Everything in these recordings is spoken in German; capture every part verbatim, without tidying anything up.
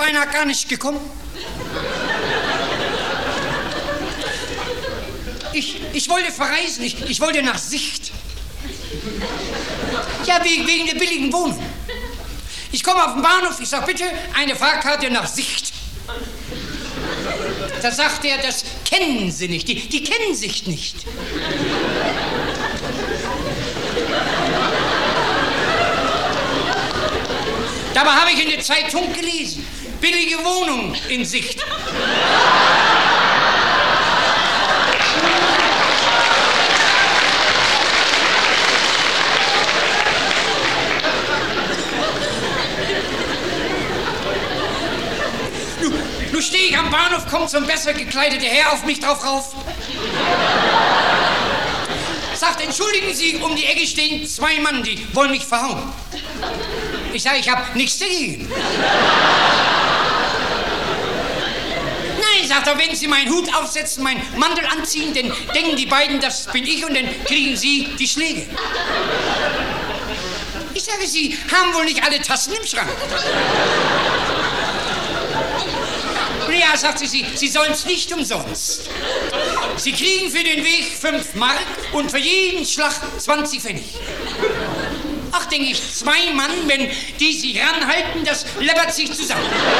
beinahe gar nicht gekommen. Ich, ich wollte verreisen, ich, ich wollte nach Sicht. Ja, wegen, wegen der billigen Wohnung. Ich komme auf den Bahnhof, ich sage, bitte eine Fahrkarte nach Sicht. Da sagt er, das kennen Sie nicht, die, die kennen sich nicht. Dabei habe ich in der Zeitung gelesen, billige Wohnung in Sicht. Nun stehe ich am Bahnhof, kommt so ein besser gekleideter Herr auf mich drauf rauf. Sagt, entschuldigen Sie, um die Ecke stehen zwei Mann, die wollen mich verhauen. Ich sage, ich habe nichts dagegen. Nein, sagt er, wenn Sie meinen Hut aufsetzen, meinen Mantel anziehen, dann denken die beiden, das bin ich und dann kriegen Sie die Schläge. Ich sage, Sie haben wohl nicht alle Tassen im Schrank. Ja, sagt sie, Sie, Sie sollen es nicht umsonst. Sie kriegen für den Weg fünf Mark und für jeden Schlag zwanzig Pfennig. Ach, denke ich, zwei Mann, wenn die sich ranhalten, das läppert sich zusammen.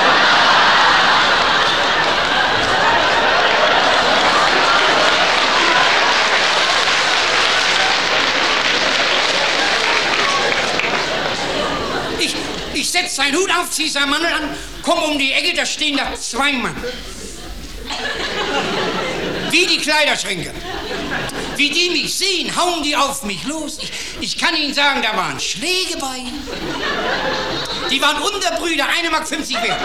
Ich, ich setze seinen Hut auf, ziehe seinen Mantel an, komme um die Ecke, da stehen da zwei Mann. Wie die Kleiderschränke. Wie die mich sehen, hauen die auf mich los. Ich, ich kann Ihnen sagen, da waren Schläge bei. Die waren Unterbrüder, eine Mark fünfzig wert.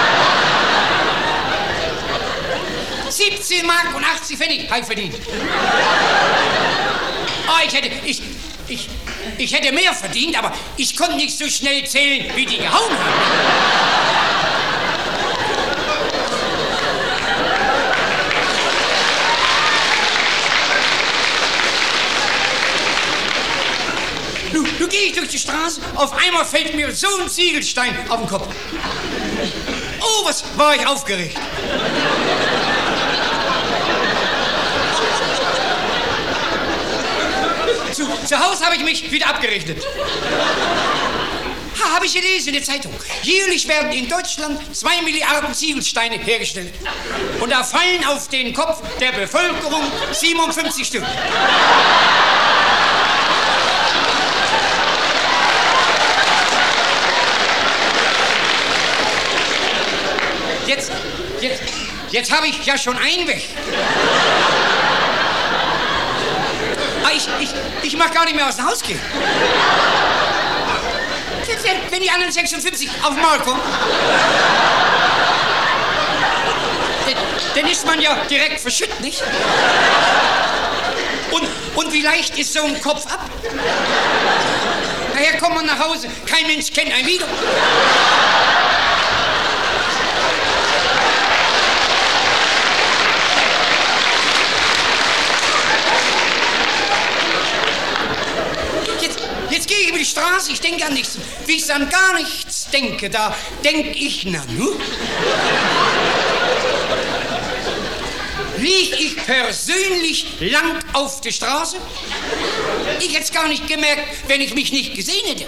siebzehn Mark und achtzig Pfennig habe ich verdient. Oh, ich hätte, ich, ich, ich hätte mehr verdient, aber ich konnte nicht so schnell zählen, wie die gehauen haben. Nun gehe ich durch die Straße, auf einmal fällt mir so ein Ziegelstein auf den Kopf. Oh, was war ich aufgeregt. Zu, zu Hause habe ich mich wieder abgerechnet. Ha, habe ich gelesen in der Zeitung. Jährlich werden in Deutschland zwei Milliarden Ziegelsteine hergestellt. Und da fallen auf den Kopf der Bevölkerung siebenundfünfzig Stück. Jetzt, jetzt, jetzt habe ich ja schon einen weg. Aber ich, ich, ich mag gar nicht mehr aus dem Haus gehen. Wenn, wenn die anderen sechsundfünfzig auf den Maul kommen, dann, dann ist man ja direkt verschüttet, nicht? Und, und wie leicht ist so ein Kopf ab? Daher kommt man nach Hause, kein Mensch kennt einen wieder. Jetzt gehe ich über die Straße, ich denke an nichts. Wie ich an gar nichts denke, da denke ich, na nu. Lieg ich persönlich lang auf der Straße? Ich hätte es gar nicht gemerkt, wenn ich mich nicht gesehen hätte.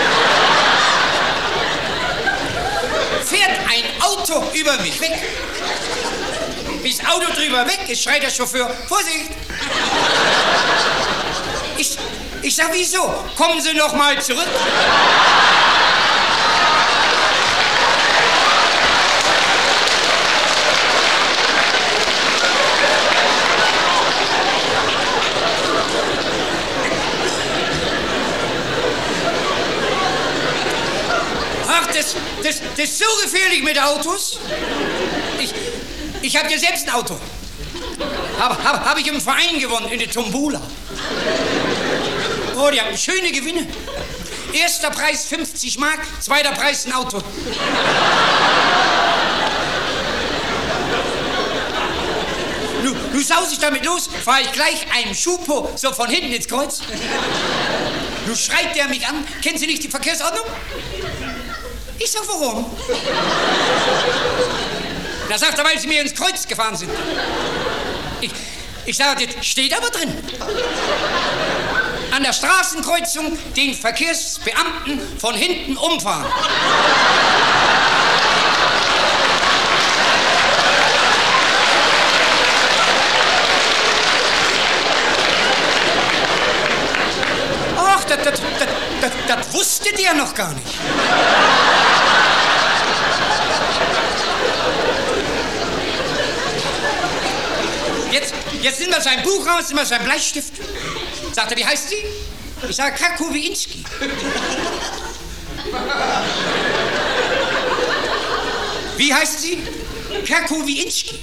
Fährt ein Auto über mich weg. Bis das Auto drüber weg ist, schreit der Chauffeur, Vorsicht! Ich... Ich sag, wieso? Kommen Sie noch mal zurück. Ach, das, das, das ist so gefährlich mit Autos. Ich, ich habe ja selbst ein Auto. Habe hab, hab ich im Verein gewonnen, in der Tombola. Oh, die haben schöne Gewinne. Erster Preis fünfzig Mark, zweiter Preis ein Auto. Nu, nu saus ich damit los, fahre ich gleich einem Schupo so von hinten ins Kreuz. Nu schreit der mich an, kennen Sie nicht die Verkehrsordnung? Ich sag, warum? Da sagt er, weil Sie mir ins Kreuz gefahren sind. Ich, ich sage, das steht aber drin. An der Straßenkreuzung den Verkehrsbeamten von hinten umfahren. Ach, das, das, das, das, das wusste der noch gar nicht. Jetzt, jetzt nimmt er sein Buch raus, nimmt er seinen Bleistift. Sagt er, wie heißt sie? Ich sage, Krakowinski. Wie heißt sie? Krakowinski.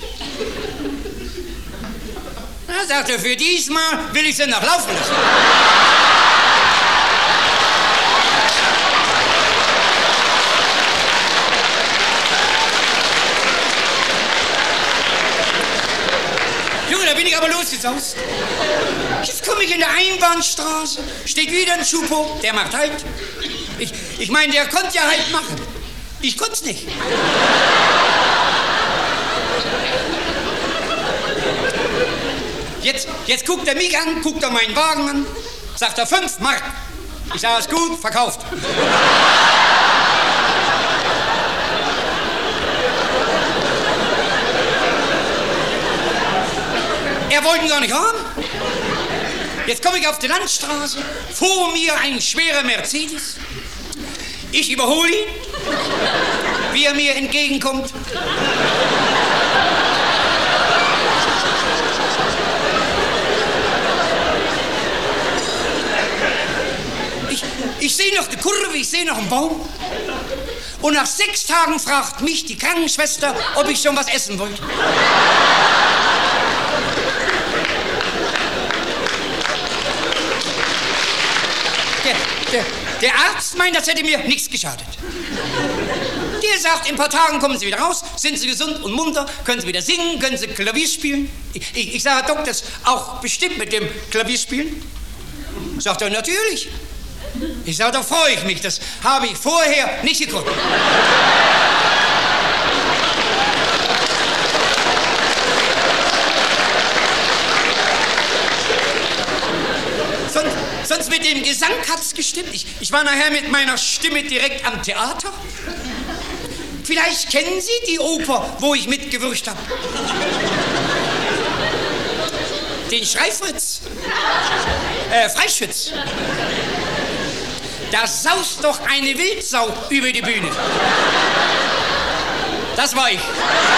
Na, sagt er, für diesmal will ich sie noch laufen lassen. Junge, da bin ich aber losgesaust. Jetzt komme ich in der Einbahnstraße, steht wieder ein Schupo, der macht halt. Ich, ich meine, der konnte ja halt machen. Ich konnte es nicht. Jetzt, jetzt guckt er mich an, guckt er meinen Wagen an, sagt er fünf Mark. Ich sage, ist gut, verkauft. Er wollte ihn gar nicht haben. Jetzt komme ich auf die Landstraße, vor mir ein schwerer Mercedes. Ich überhole ihn, wie er mir entgegenkommt. Ich, ich sehe noch die Kurve, ich sehe noch einen Baum. Und nach sechs Tagen fragt mich die Krankenschwester, ob ich schon was essen wollte. Der, der, der Arzt meint, das hätte mir nichts geschadet. Der sagt, in ein paar Tagen kommen Sie wieder raus, sind Sie gesund und munter, können Sie wieder singen, können Sie Klavier spielen. Ich, ich, ich sage, Herr Doktor, das auch bestimmt mit dem Klavierspielen? Sagt er, natürlich. Ich sage, da freue ich mich, das habe ich vorher nicht gekonnt. Sonst, sonst mit dem Gesang hat's gestimmt. Ich, ich war nachher mit meiner Stimme direkt am Theater. Vielleicht kennen Sie die Oper, wo ich mitgewirkt habe. Den Schreifritz. Äh, Freischütz. Da saust doch eine Wildsau über die Bühne. Das war ich.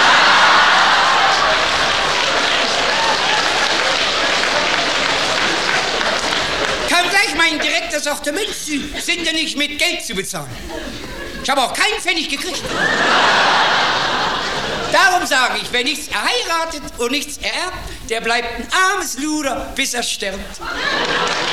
Kam gleich mein Direktor, sagte, Mensch, Sie sind ja nicht mit Geld zu bezahlen. Ich habe auch keinen Pfennig gekriegt. Darum sage ich, wer nichts erheiratet und nichts ererbt, der bleibt ein armes Luder, bis er stirbt.